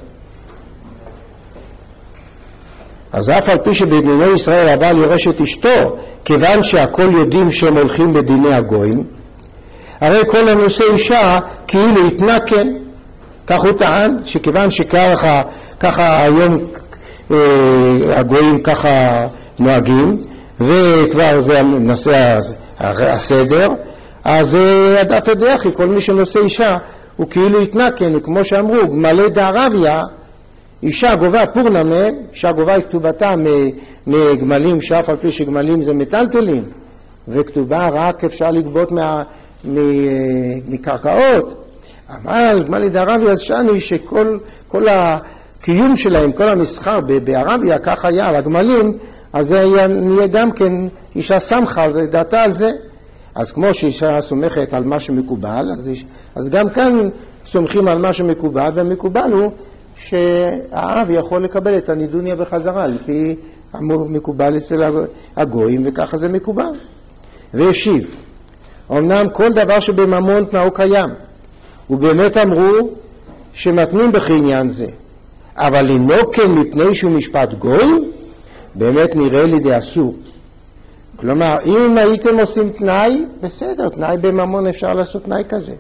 אז אף על פי שבדיני ישראל הבעל יורש את אשתו, כיוון שהכל יודעים שהם הולכים בדיני הגויים, הרי כל הנושא אישה כאילו יתנה כן. כך הוא טען, שכיוון שככה ככה היום אה, הגויים ככה נוהגים, וכבר זה נושא הסדר, אז הדת הדחי, כל מי שנושא אישה הוא כאילו יתנה כן, כמו שאמרו, גמלי דערביה, אישה גובה פורנה מהם, אישה גובה כתובתה מגמלים, שאף על פי שגמלים זה מטלטלים, וכתובה רק אפשר לגבות מה, מקרקעות, אבל גמלי דערביה אז שענו שכל כל הקיום שלהם, כל המסחר בערביה, כך היה, הגמלים, אז זה נהיה גם כן אישה סמכה ודעתה על זה. אז כמו שאישה סומכת על מה שמקובל, אז, אז גם כאן סומכים על מה שמקובל, והמקובל הוא שהאב יכול לקבל את הנידוניה בחזרה, לפי מקובל אצל הגויים, וככה זה מקובל. והשיב, אמנם כל דבר שבממון תנאו קיים, ובאמת אמרו שמתנים בכי עניין זה, אבל אינו כן מפני שהוא משפט גויים, באמת נראה לי די אסור. כלומר, אם הייתם עושים תנאי, בסדר, תנאי בממון אפשר לעשות תנאי כזה.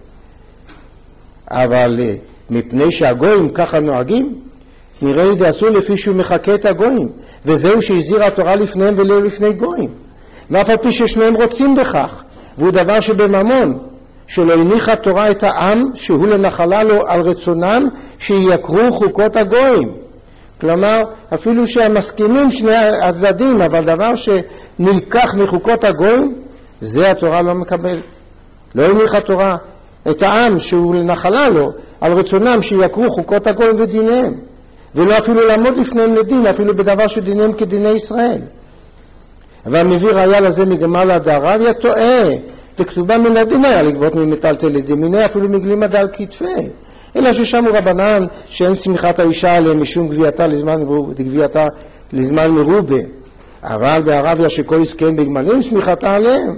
אבל מפני שהגויים ככה נוהגים, נראה לי די אסור לפי שהוא מחכה את הגויים, וזהו שהזהירה התורה לפניהם ולא לפני גויים. ואף על פי ששניהם רוצים בכך, והוא דבר שבממון, שלא הניחה התורה את העם שהוא לנחלה לו על רצונם שיקרו חוקות הגויים. כלומר, אפילו שהם מסכימים שני הצדדים, אבל דבר שנלקח מחוקות הגויים, זה התורה לא מקבל. לא הניחה התורה את העם שהוא לנחלה לו על רצונם שיקרו חוקות הגויים ודיניהם, ולא אפילו לעמוד לפניהם לדין, אפילו בדבר שדיניהם כדיני ישראל. והמביא ראיה לזה מגמל דערביה טועה, וכתובה מן הדין היה לגבות ממטלטלי דמיני אפילו מגלימה דל כתפי, אלא ששמו רבנן שאין שמחת האישה עליהם משום גבייתה לזמן, גבייתה לזמן מרובה, אבל בערביה שכל עסקיהם בגמלים שמחתה עליהם,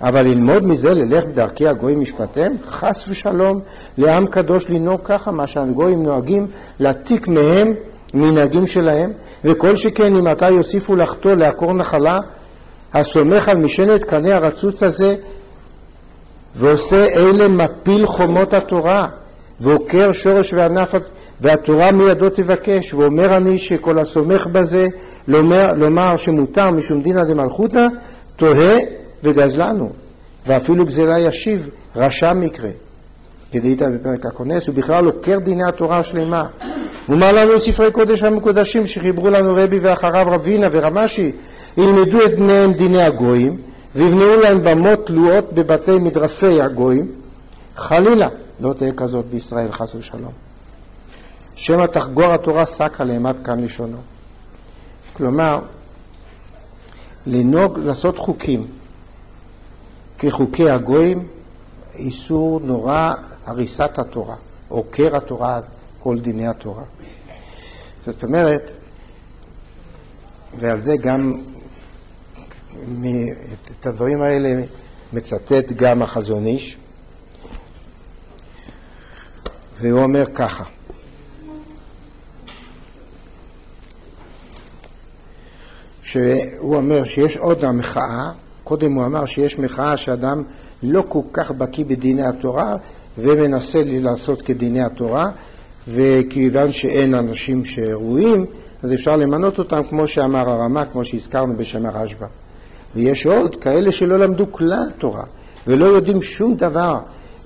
אבל ללמוד מזה, ללך בדרכי הגויים משפטיהם, חס ושלום, לעם קדוש לנהוג ככה, מה שהגויים נוהגים, להתיק מהם מנהגים שלהם, וכל שכן אם אתה יוסיפו לחתו לעקור נחלה, הסומך על משענת קנה הרצוץ הזה, ועושה אלה מפיל חומות התורה, ועוקר שורש וענף, והתורה מידו תבקש, ואומר אני שכל הסומך בזה, לומר, לומר שמותר משום דינא דמלכותא, תוהה וגזלנו, ואפילו גזלה ישיב, רשע מקרה. כדאית בפרק הכונס, הוא בכלל עוקר דיני התורה השלמה. ומה לנו ספרי קודש המקודשים שחיברו לנו רבי ואחריו רבינה ורמשי, ילמדו את בניהם דיני הגויים, ויבנאו להם במות תלויות בבתי מדרסי הגויים, חלילה לא תהיה כזאת בישראל חס ושלום. שמא תחגור התורה שק עליהם, עד כאן לשונו. כלומר, לנהוג, לעשות חוקים כחוקי הגויים, איסור נורא הריסת התורה, עוקר התורה, כל דיני התורה. זאת אומרת, ועל זה גם את הדברים האלה מצטט גם החזון איש, והוא אומר ככה, שהוא אומר שיש עוד המחאה, קודם הוא אמר שיש מחאה שאדם לא כל כך בקיא בדיני התורה ומנסה לעשות כדיני התורה, וכיוון שאין אנשים שראויים אז אפשר למנות אותם כמו שאמר הרמ"א, כמו שהזכרנו בשם הרשב"א. ויש עוד כאלה שלא למדו כלל תורה ולא יודעים שום דבר,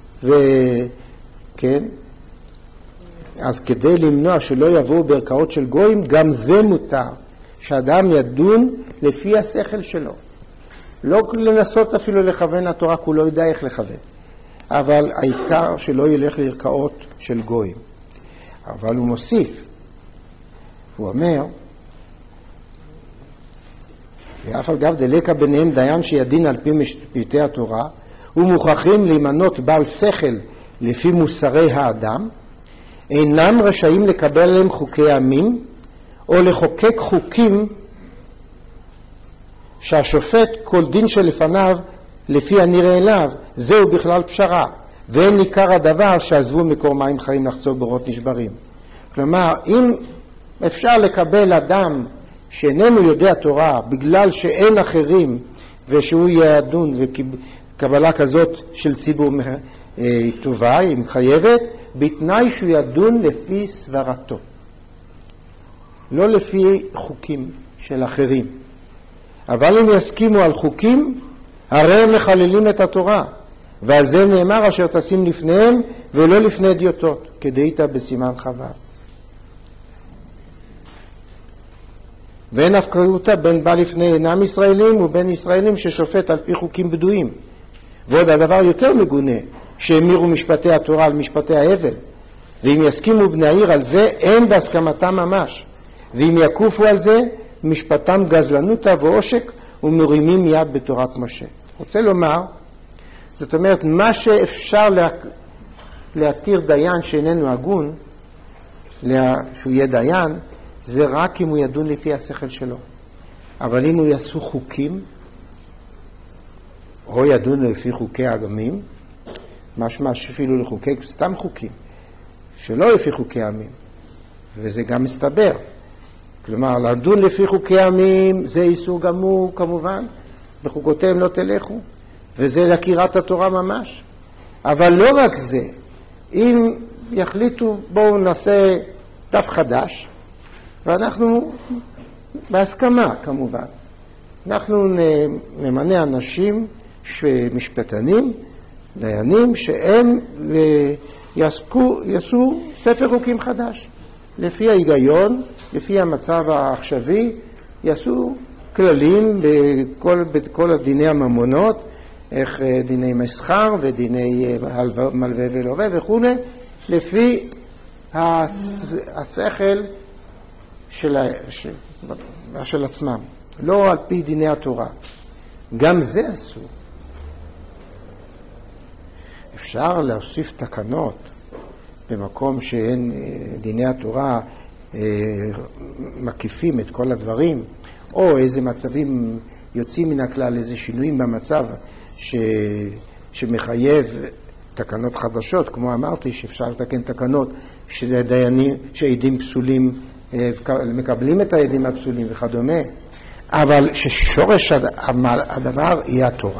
וכן, אז כדי למנוע שלא יבואו בערכאות של גויים, גם זה מותר, שאדם ידון לפי השכל שלו, לא לנסות אפילו לכוון התורה, כי הוא לא יודע איך לכוון, אבל העיקר שלא ילך לערכאות של גויים. אבל הוא מוסיף, הוא אומר, ואף על גב דלקה ביניהם דיין שידין על פי משפטי התורה, ומוכרחים להימנות בעל שכל לפי מוסרי האדם, אינם רשאים לקבל עליהם חוקי עמים, או לחוקק חוקים שהשופט כל דין שלפניו לפי הנראה אליו, זהו בכלל פשרה, ואין ניכר הדבר שעזבו מקור מים חיים לחצות בורות נשברים. כלומר, אם אפשר לקבל אדם שאיננו יודע תורה בגלל שאין אחרים ושהוא ידון, וקבלה כזאת של ציבור טובה, היא מחייבת, בתנאי שהוא ידון לפי סברתו, לא לפי חוקים של אחרים. אבל אם יסכימו על חוקים, הרי הם מחללים את התורה, ועל זה נאמר אשר תשים לפניהם ולא לפני אדיוטות, כדאית בסימן חווה. ואין הפקרותה בין בא לפני אינם ישראלים ובין ישראלים ששופט על פי חוקים בדויים. ועוד הדבר יותר מגונה, שהמירו משפטי התורה על משפטי האבל, ואם יסכימו בני העיר על זה, אין בהסכמתם ממש, ואם יקופו על זה, משפטם גזלנותה ועושק, ומרימים יד בתורת משה. רוצה לומר, זאת אומרת, מה שאפשר לה, להתיר דיין שאיננו הגון, לה, שהוא יהיה דיין, זה רק אם הוא ידון לפי השכל שלו. אבל אם הוא יעשו חוקים, או ידון לפי חוקי העמים, משמע שאפילו לחוקי סתם חוקים, שלא לפי חוקי העמים, וזה גם מסתבר. כלומר, לדון לפי חוקי העמים זה איסור גמור כמובן, בחוקותיהם לא תלכו, וזה להכירת התורה ממש. אבל לא רק זה, אם יחליטו בואו נעשה דף חדש, ואנחנו בהסכמה כמובן, אנחנו נמנה אנשים משפטנים, דיינים, שהם יעסקו, יעשו ספר חוקים חדש. לפי ההיגיון, לפי המצב העכשווי, יעשו כללים בכל, בכל הדיני הממונות, איך דיני מסחר ודיני מלווה ולווה וכו', לפי השכל של, של, של עצמם, לא על פי דיני התורה. גם זה אסור. אפשר להוסיף תקנות במקום שאין דיני התורה אה, מקיפים את כל הדברים, או איזה מצבים יוצאים מן הכלל, איזה שינויים במצב ש... שמחייב תקנות חדשות, כמו אמרתי, שאפשר לתקן תקנות שדיינים, שעדים פסולים מקבלים את העדים הפסולים וכדומה, אבל ששורש הדבר היא התורה.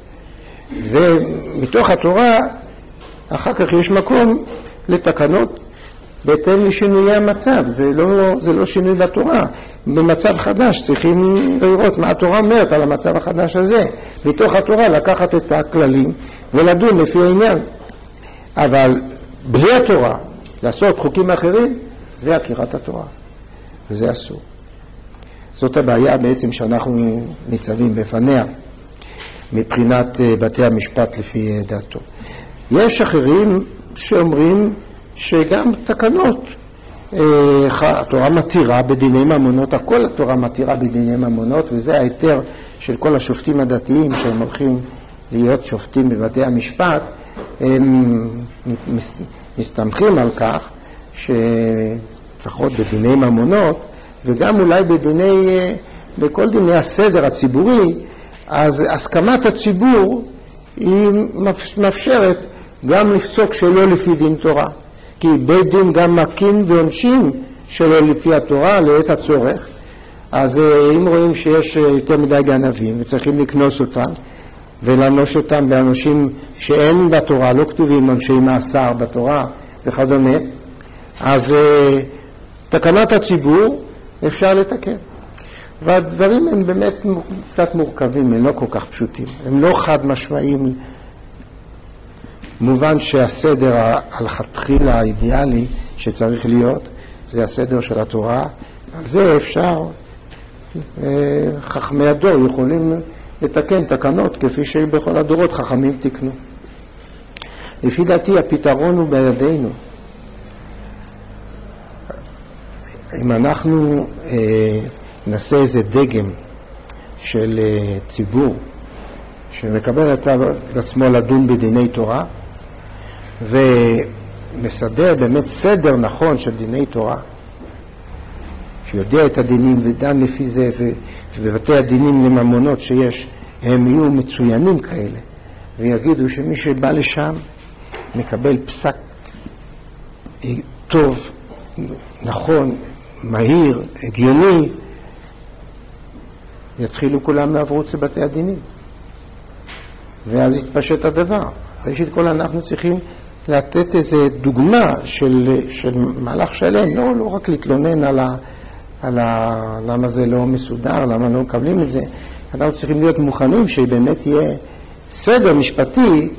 ומתוך התורה אחר כך יש מקום לתקנות בהתאם לשינויי המצב. זה לא, זה לא שינוי בתורה. במצב חדש צריכים לראות מה התורה אומרת על המצב החדש הזה. מתוך התורה לקחת את הכללים ולדון לפי העניין. אבל בלי התורה לעשות חוקים אחרים, זה עקירת התורה. וזה אסור. זאת הבעיה בעצם שאנחנו ניצבים בפניה מבחינת בתי המשפט לפי דעתו. יש אחרים שאומרים שגם תקנות, התורה מתירה בדיני ממונות, הכל התורה מתירה בדיני ממונות, וזה ההיתר של כל השופטים הדתיים שהם הולכים להיות שופטים בבתי המשפט, הם מסתמכים על כך שלפחות בדיני ממונות, וגם אולי בדיני, בכל דיני הסדר הציבורי, אז הסכמת הציבור היא מאפשרת גם לפסוק שלא לפי דין תורה. כי בית דין גם מקים ועונשין שלא לפי התורה לעת הצורך. אז אם רואים שיש יותר מדי גנבים וצריכים לקנוס אותם ולנוש אותם באנשים שאין בתורה, לא כתובים אנשי מאסר בתורה וכדומה, אז תקנת הציבור אפשר לתקן. והדברים הם באמת קצת מורכבים, הם לא כל כך פשוטים, הם לא חד משמעיים. מובן שהסדר הלכתחילה האידיאלי שצריך להיות זה הסדר של התורה. על זה אפשר, חכמי הדור יכולים לתקן תקנות כפי שבכל הדורות חכמים תקנו. לפי דעתי הפתרון הוא בידינו. אם אנחנו נעשה איזה דגם של ציבור שמקבל את עצמו לדון בדיני תורה ומסדר באמת סדר נכון של דיני תורה, שיודע את הדינים ודן לפי זה, ובבתי הדינים לממונות שיש הם יהיו מצוינים כאלה, ויגידו שמי שבא לשם מקבל פסק טוב, נכון, מהיר, הגיוני, יתחילו כולם לעברוץ לבתי הדינים, ואז יתפשט הדבר. ראשית כל אנחנו צריכים לתת איזו דוגמה של, של מהלך שלם, לא, לא רק להתלונן על, ה, על ה, למה זה לא מסודר, למה לא מקבלים את זה. אנחנו צריכים להיות מוכנים שבאמת יהיה סדר משפטי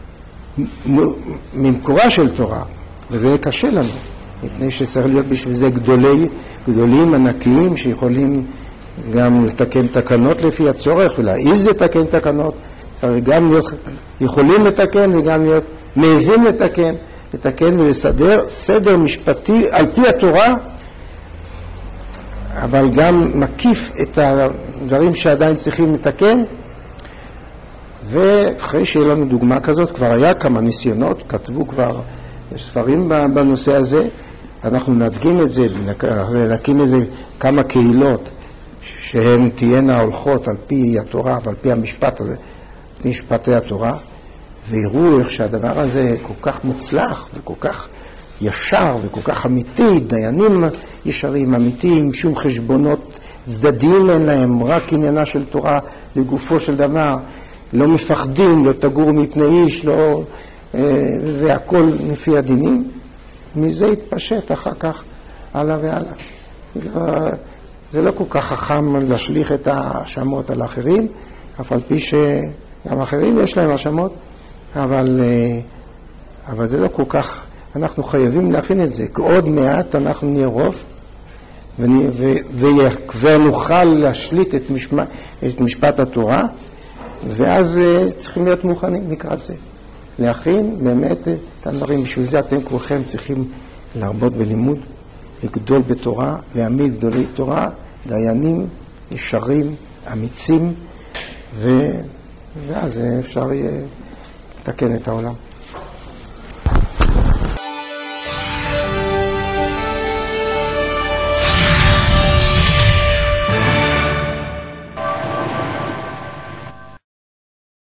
ממקורה של תורה, וזה קשה לנו, מפני שצריך להיות בשביל זה גדולי, גדולים ענקיים שיכולים גם לתקן תקנות לפי הצורך ולהעיז לתקן תקנות. צריך גם להיות יכולים לתקן וגם להיות מעזים לתקן, לתקן ולסדר סדר משפטי על פי התורה, אבל גם מקיף את הדברים שעדיין צריכים לתקן. ואחרי שיהיה לנו דוגמה כזאת, כבר היה כמה ניסיונות, כתבו כבר ספרים בנושא הזה, אנחנו נדגים את זה ונקים איזה כמה קהילות שהן תהיינה הולכות על פי התורה ועל פי המשפט הזה, משפטי התורה, ויראו איך שהדבר הזה כל כך מוצלח וכל כך ישר וכל כך אמיתי, דיינים ישרים אמיתיים, שום חשבונות צדדיים אין להם, רק עניינה של תורה לגופו של דבר, לא מפחדים, לא תגורו מפני איש, לא, והכל לפי הדינים. מזה התפשט אחר כך הלאה והלאה. זה לא כל כך חכם להשליך את האשמות על האחרים, אף על פי שגם אחרים יש להם האשמות, אבל, אבל זה לא כל כך, אנחנו חייבים להכין את זה, כי עוד מעט אנחנו נהיה רוב, וכבר נוכל להשליט את משפט, את משפט התורה, ואז צריכים להיות מוכנים לקראת זה. להכין באמת את הדברים, בשביל זה אתם כולכם צריכים להרבות בלימוד, לגדול בתורה, להעמיד גדולי תורה, דיינים, ישרים, אמיצים, ו... ואז אפשר יהיה לתקן את העולם.